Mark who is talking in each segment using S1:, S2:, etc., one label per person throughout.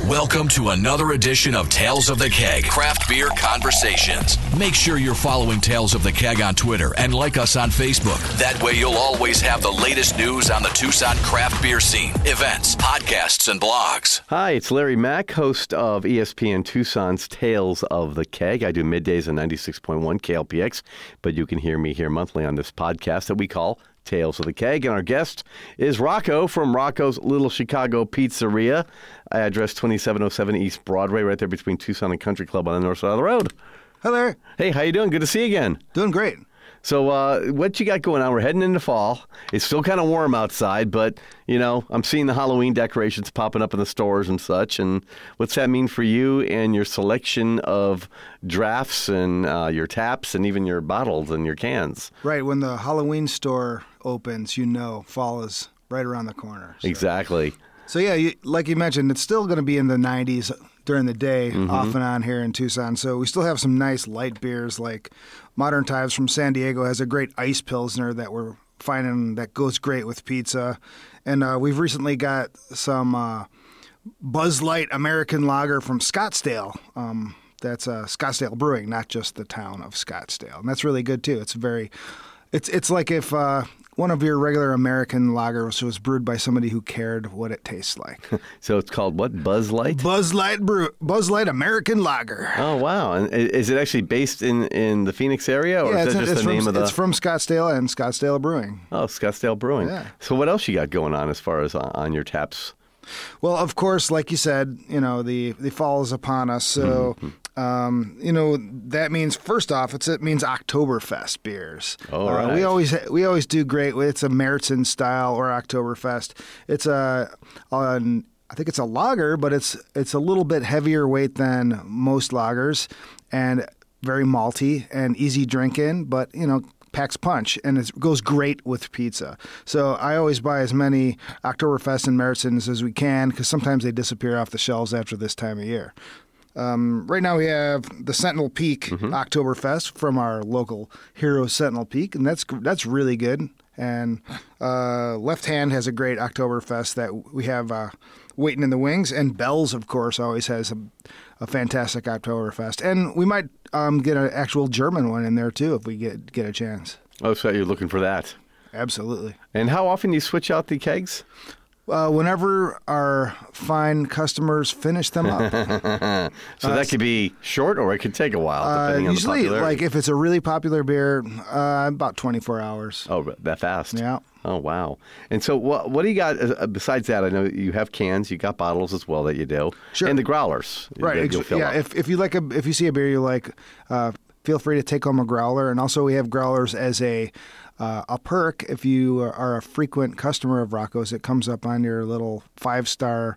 S1: Welcome to another edition of Tales of the Keg Craft Beer Conversations. Make sure you're following Tales of the Keg on Twitter and like us on Facebook. That way you'll always have the latest news on the Tucson craft beer scene, events, podcasts, and blogs.
S2: Hi, it's Larry Mack, host of ESPN Tucson's Tales of the Keg. I do middays on 96.1 KLPX, but you can hear me here monthly on this podcast that we call Tales of the Keg. And our guest is Rocco from Rocco's Little Chicago Pizzeria, address 2707 East Broadway, right there between Tucson and Country Club on the north side of the road.
S3: Hi there.
S2: Hey, how you doing? Good to see you again.
S3: Doing great.
S2: So what you got going on? We're heading into fall. It's still kind of warm outside, but, you know, I'm seeing the Halloween decorations popping up in the stores and such. And what's that mean for you and your selection of drafts and your taps and even your bottles and your cans?
S3: Right. When the Halloween store opens, you know fall is right around the corner. So.
S2: Exactly.
S3: So, yeah, like you mentioned, it's still going to be in the 90s during the day, off and on here in Tucson. So we still have some nice light beers, like Modern Times from San Diego has a great ice pilsner that we're finding that goes great with pizza. And we've recently got some Buzz Light American Lager from Scottsdale. That's Scottsdale Brewing, not just the town of Scottsdale. And that's really good, too. It's like if one of your regular American lagers was brewed by somebody who cared what it tastes like.
S2: So it's called what? Buzz Light?
S3: Buzz Light American Lager.
S2: Oh, wow. And is it actually based in the Phoenix area, or is that just the name of the...
S3: It's from Scottsdale and Scottsdale Brewing.
S2: Oh, Scottsdale Brewing.
S3: Yeah.
S2: So what else you got going on as far as on your taps?
S3: Well, of course, like you said, you know, the fall is upon us, so... you know, that means, first off, it means Oktoberfest beers.
S2: Oh, right.
S3: We always do great. It's a Märzen style or Oktoberfest. It's I think it's a lager, but it's a little bit heavier weight than most lagers, and very malty and easy drinking, but, you know, packs punch, and it goes great with pizza. So I always buy as many Oktoberfest and Märzens as we can, because sometimes they disappear off the shelves after this time of year. Right now we have the Sentinel Peak Oktoberfest from our local hero Sentinel Peak, and that's really good. And Left Hand has a great Oktoberfest that we have waiting in the wings. And Bell's, of course, always has a fantastic Oktoberfest. And we might get an actual German one in there, too, if we get a chance.
S2: Oh, so you're looking for that.
S3: Absolutely.
S2: And how often do you switch out the kegs?
S3: Whenever our fine customers finish them up.
S2: So that could be short, or it could take a while, depending on the popularity.
S3: Usually, like if it's a really popular beer, about 24 hours.
S2: Oh, that fast?
S3: Yeah.
S2: Oh, wow. And so what do you got besides that? I know you have cans, you got bottles as well that you do.
S3: Sure.
S2: And the growlers.
S3: Right.
S2: Yeah,
S3: if you see a beer you like, feel free to take home a growler. And also we have growlers as a perk. If you are a frequent customer of Rocco's, it comes up on your little 5-star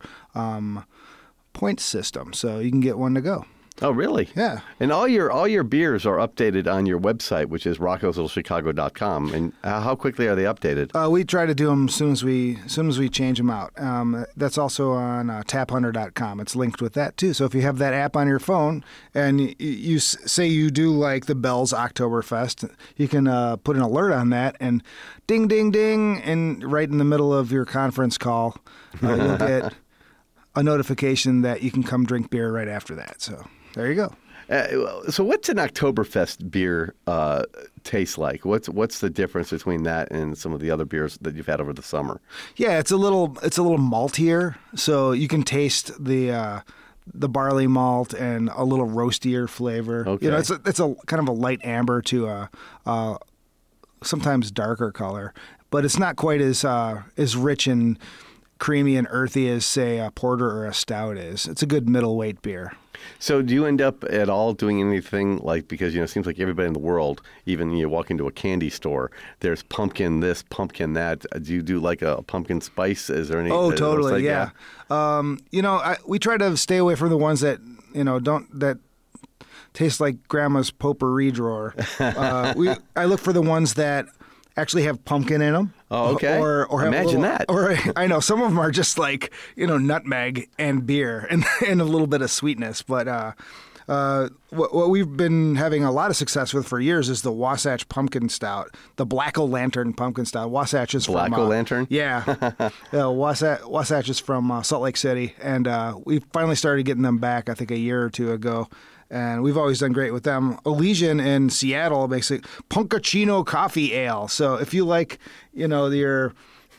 S3: point system, so you can get one to go.
S2: Oh, really?
S3: Yeah.
S2: And all your beers are updated on your website, which is roccoslittlechicago.com. And how quickly are they updated?
S3: We try to do them as soon as we change them out. That's also on taphunter.com. It's linked with that too. So if you have that app on your phone and you say you do like the Bell's Oktoberfest, you can put an alert on that, and ding, ding, ding, and right in the middle of your conference call, you'll get a notification that you can come drink beer right after that. So there you go.
S2: So what's an Oktoberfest beer taste like? What's the difference between that and some of the other beers that you've had over the summer?
S3: Yeah, it's a little maltier, so you can taste the barley malt and a little roastier flavor.
S2: Okay.
S3: You know, it's a kind of a light amber to a sometimes darker color, but it's not quite as rich and creamy and earthy as, say, a porter or a stout is. It's a good middleweight beer.
S2: So do you end up at all doing anything like, because, you know, it seems like everybody in the world, even you walk into a candy store, there's pumpkin this, pumpkin that. Do you do like a pumpkin spice? Is there any?
S3: Oh, totally, yeah. You know, we try to stay away from the ones that, you know, that taste like grandma's potpourri drawer. I look for the ones that actually have pumpkin in them.
S2: Oh, okay.
S3: Or
S2: imagine that.
S3: Or I know some of them are just like, you know, nutmeg and beer and a little bit of sweetness. But What we've been having a lot of success with for years is the Wasatch Pumpkin Stout, the Black O' Lantern Pumpkin Stout. Wasatch is
S2: Black
S3: from
S2: O' Lantern?
S3: Yeah, Wasatch is from Salt Lake City, and we finally started getting them back, I think, a year or two ago. And we've always done great with them. Elysian in Seattle makes it Punkachino Coffee Ale. So if you like, your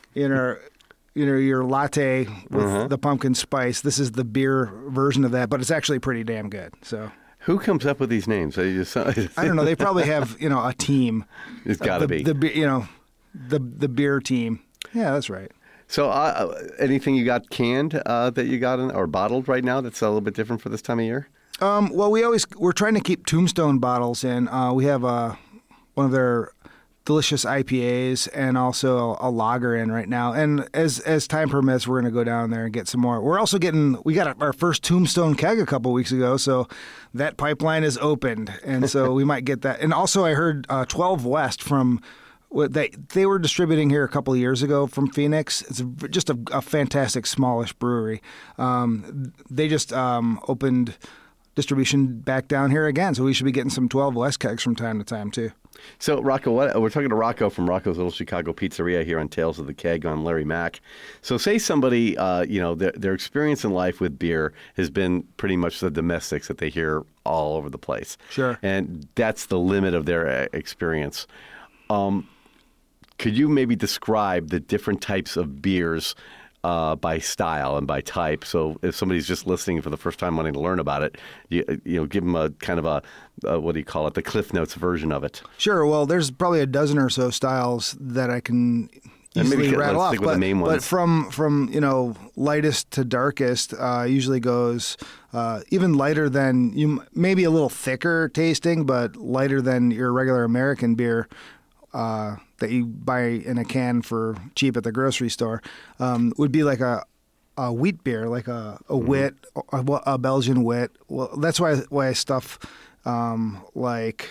S3: latte with the pumpkin spice, this is the beer version of that, but it's actually pretty damn good. So
S2: Who comes up with these names?
S3: I don't know. They probably have a team.
S2: It's got to be
S3: the beer team. Yeah, that's right.
S2: So anything you got canned that you got or bottled right now that's a little bit different for this time of year?
S3: Well, we're trying to keep Tombstone bottles in. We have one of their delicious IPAs and also a lager in right now. And as time permits, we're going to go down there and get some more. We got our first Tombstone keg a couple weeks ago, so that pipeline is opened, and so we might get that. And also, I heard 12 West from. They were distributing here a couple of years ago from Phoenix. It's just a fantastic smallish brewery. They just opened distribution back down here again, so we should be getting some 12 West kegs from time to time too.
S2: So Rocco, we're talking to Rocco from Rocco's Little Chicago Pizzeria here on Tales of the Keg on Larry Mack. So say somebody, their experience in life with beer has been pretty much the domestics that they hear all over the place.
S3: Sure.
S2: And that's the limit of their experience. Could you maybe describe the different types of beers by style and by type? So if somebody's just listening for the first time wanting to learn about it, give them a kind of what do you call it, the Cliff Notes version of it.
S3: Sure. Well, there's probably a dozen or so styles that I can easily rattle off.
S2: With the main ones.
S3: But from lightest to darkest usually goes even lighter than maybe a little thicker tasting, but lighter than your regular American beer. That you buy in a can for cheap at the grocery store would be like a wheat beer, like a wit, a Belgian wit. Well, that's why I stuff let's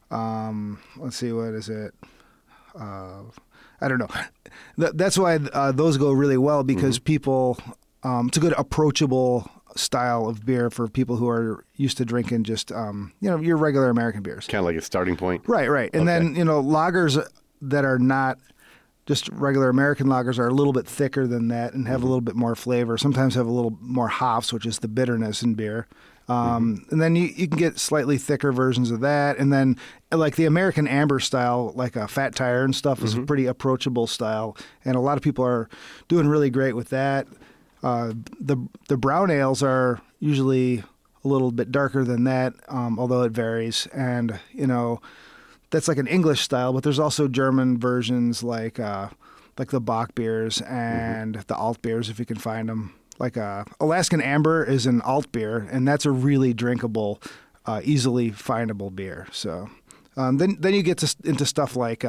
S3: see, what is it? I don't know. That's why those go really well because people. It's a good approachable style of beer for people who are used to drinking just your regular American beers.
S2: Kind of like a starting point.
S3: Right. And then lagers that are not just regular American lagers are a little bit thicker than that and have a little bit more flavor. Sometimes have a little more hops, which is the bitterness in beer. And then you can get slightly thicker versions of that. And then like the American amber style, like a Fat Tire and stuff, is a pretty approachable style. And a lot of people are doing really great with that. The brown ales are usually a little bit darker than that, although it varies. And, that's like an English style, but there's also German versions like the Bock beers and the Alt beers, if you can find them. Like Alaskan Amber is an alt beer, and that's a really drinkable, easily findable beer. So then you get into stuff like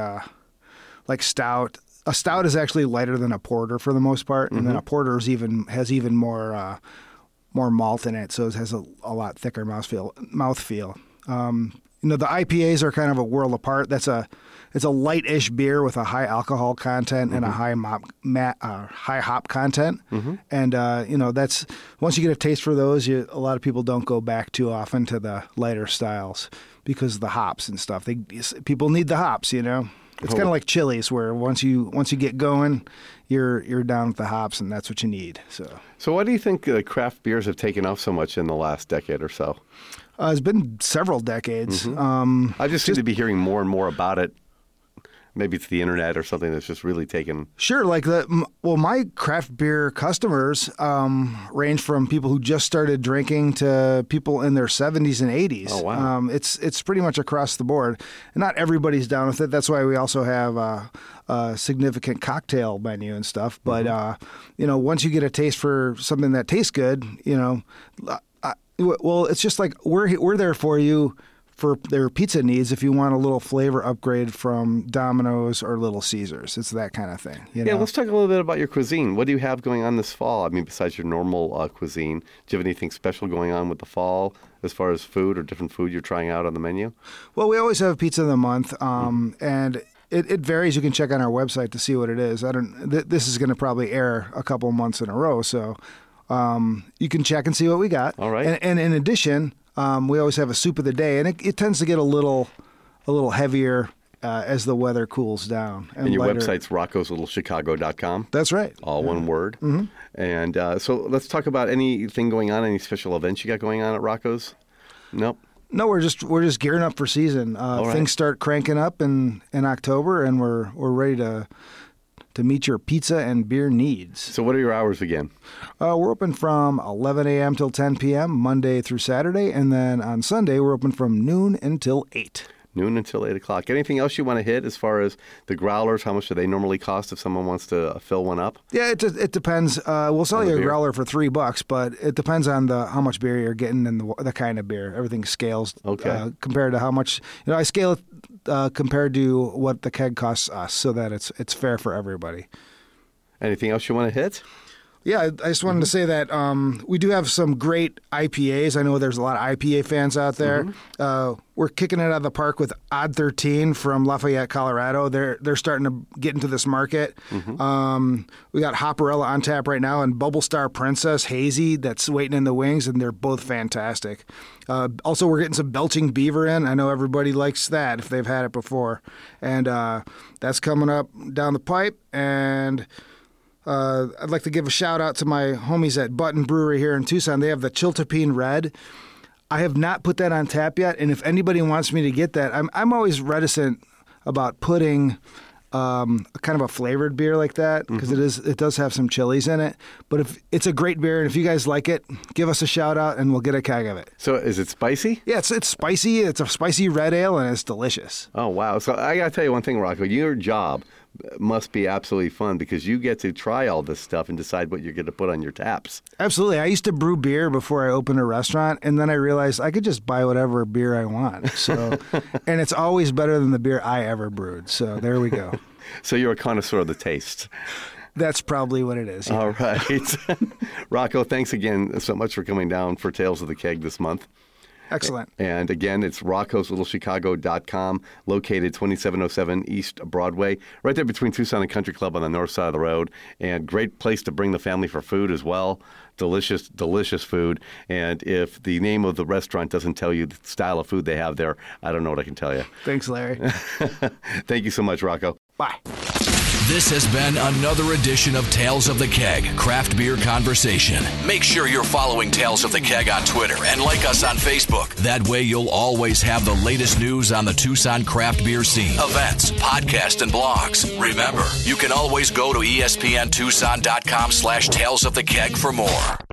S3: stout. A stout is actually lighter than a porter for the most part, and then a porter has even more malt in it, so it has a lot thicker mouthfeel. The IPAs are kind of a world apart. It's a light-ish beer with a high alcohol content and a high hop content. And that's once you get a taste for those, a lot of people don't go back too often to the lighter styles because of the hops and stuff. People need the hops, It's kind of like Chili's, where once you get going, you're down with the hops, and that's what you need. So
S2: why do you think craft beers have taken off so much in the last decade or so?
S3: It's been several decades.
S2: I just seem to be hearing more and more about it. Maybe it's the internet or something that's just really taken. Sure,
S3: my craft beer customers range from people who just started drinking to people in their 70s and 80s.
S2: Oh wow!
S3: It's pretty much across the board. And not everybody's down with it. That's why we also have a significant cocktail menu and stuff. But once you get a taste for something that tastes good, well, it's just like we're there for you for their pizza needs if you want a little flavor upgrade from Domino's or Little Caesars. It's that kind of thing.
S2: Yeah, let's talk a little bit about your cuisine. What do you have going on this fall? I mean, besides your normal cuisine, do you have anything special going on with the fall as far as food or different food you're trying out on the menu?
S3: Well, we always have Pizza of the Month, and it varies. You can check on our website to see what it is. This is going to probably air a couple months in a row, so you can check and see what we got.
S2: All right.
S3: And in addition, We always have a soup of the day, and it tends to get a little heavier as the weather cools down.
S2: And your website's roccoslittlechicago.com?
S3: That's right.
S2: All one word. Mm-hmm. And so let's talk about anything going on, any special events you got going on at Rocco's? Nope.
S3: No, we're just gearing up for season.
S2: Right.
S3: Things start cranking up in October, and we're ready to meet your pizza and beer needs.
S2: So what are your hours again?
S3: We're open from 11 a.m. till 10 p.m. Monday through Saturday, and then on Sunday we're open from noon until 8.
S2: Noon until 8 o'clock. Anything else you want to hit as far as the growlers? How much do they normally cost if someone wants to fill one up?
S3: Yeah, it depends. We'll sell you a growler for $3, but it depends on how much beer you're getting and the kind of beer. Everything scales compared to how much. I scale it compared to what the keg costs us, so that it's fair for everybody.
S2: Anything else you want to hit?
S3: Yeah, I just wanted to say that we do have some great IPAs. I know there's a lot of IPA fans out there. Mm-hmm. We're kicking it out of the park with Odd 13 from Lafayette, Colorado. They're starting to get into this market. Mm-hmm. We got Hopperella on tap right now and Bubble Star Princess Hazy that's waiting in the wings, and they're both fantastic. Also, we're getting some Belching Beaver in. I know everybody likes that if they've had it before. And that's coming up down the pipe. And I'd like to give a shout out to my homies at Button Brewery here in Tucson. They have the Chiltepin Red. I have not put that on tap yet, and if anybody wants me to get that, I'm always reticent about putting kind of a flavored beer like that because it does have some chilies in it. But if it's a great beer, and if you guys like it, give us a shout out, and we'll get a keg of it.
S2: So is it spicy?
S3: Yeah, it's spicy. It's a spicy red ale, and it's delicious.
S2: Oh wow! So I got to tell you one thing, Rocco. Your job must be absolutely fun because you get to try all this stuff and decide what you're going to put on your taps.
S3: Absolutely. I used to brew beer before I opened a restaurant, and then I realized I could just buy whatever beer I want. So, and it's always better than the beer I ever brewed. So there we go.
S2: So you're a connoisseur of the taste.
S3: That's probably what it is. Yeah.
S2: All right. Rocco, thanks again so much for coming down for Tales of the Keg this month.
S3: Excellent.
S2: And again, it's roccoslittlechicago.com, located 2707 East Broadway, right there between Tucson and Country Club on the north side of the road. And great place to bring the family for food as well. Delicious, delicious food. And if the name of the restaurant doesn't tell you the style of food they have there, I don't know what I can tell you.
S3: Thanks, Larry.
S2: Thank you so much, Rocco.
S3: Bye.
S1: This has been another edition of Tales of the Keg, Craft Beer Conversation. Make sure you're following Tales of the Keg on Twitter and like us on Facebook. That way you'll always have the latest news on the Tucson craft beer scene, events, podcasts, and blogs. Remember, you can always go to ESPNTucson.com/Tales of the Keg for more.